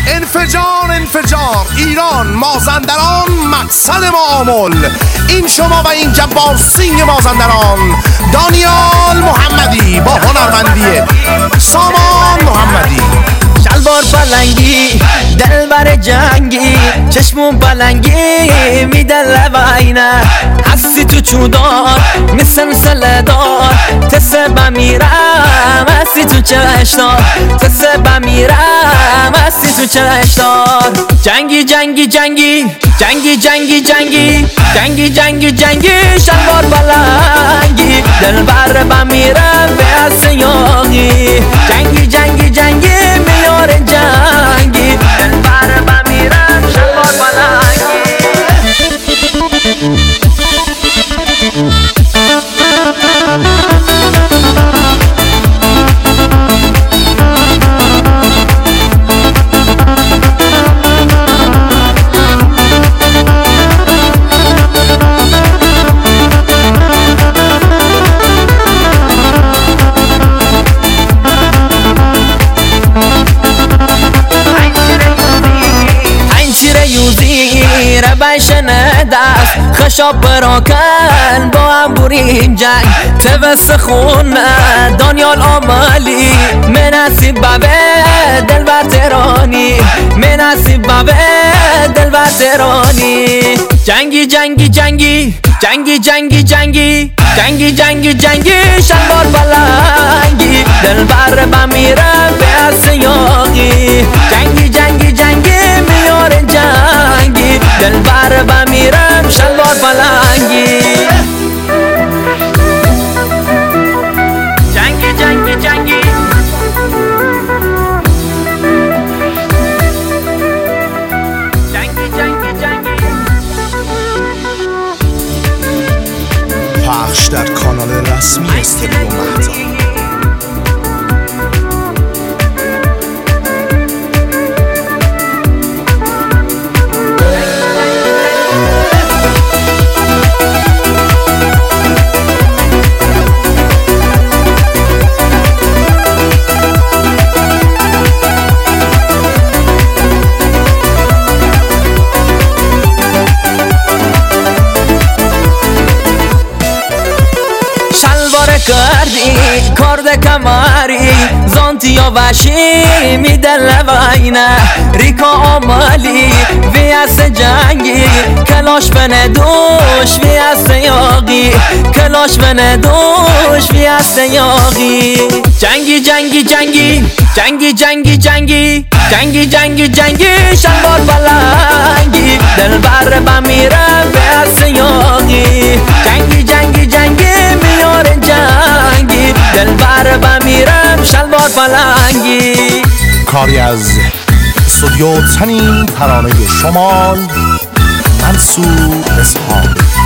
انفجار ایران مازندران مقصد معامل. این شما و این جبار سینگ مازندران دانیال محمدی با هنرمندی سامان محمدی. شلوار پلنگی دلبر جنگی چشمون پلنگی میدن لباینه هستی تو چودار مثل سلدار تسه بمیرم هستی تو چشتار تسه بمیرم هستی تو چشتار. جنگی جنگی جنگی جنگی جنگی جنگی جنگی جنگی جنگی شلوار پلنگی دلبر بمیرم به سیاقی. جنگی جنگی جنگی میار جنگی دلبر بمیرم شلوار پلنگی. بشنه دست خشاب براکن با هم بریم جنگ توست خونه دانیال آمالی مناسب بابه دلبر ترانی مناسب بابه دلبر ترانی. جنگی جنگی جنگی جنگی جنگی جنگی جنگی جنگی جنگی شلوار پلنگی دلبر بمیرم به سیاقی. جنگی جنگی جنگی میار جنگی دلبر بمیرم شلوار پلنگی. جنگی جنگی جنگی جنگی جنگی جنگی. پخش در کانال رسمی استودیو مهتاب. کردی کرد کماری زانتیا وشی میدن لباینه ریکا آمالی وی از جنگی کلاش بنه دوش وی از یاقی کلاش بنه دوش وی از یاقی. جنگی جنگی جنگی جنگی جنگی جنگی جنگی جنگی جنگی شلوار پلنگی دلبر بمیرم به یاقی. جنگی جنگی جنگی میار جنگی دلبر بمیرم شلوار پلنگی. کاری از استودیو تنین ترانه شمال منصور اسحاقی.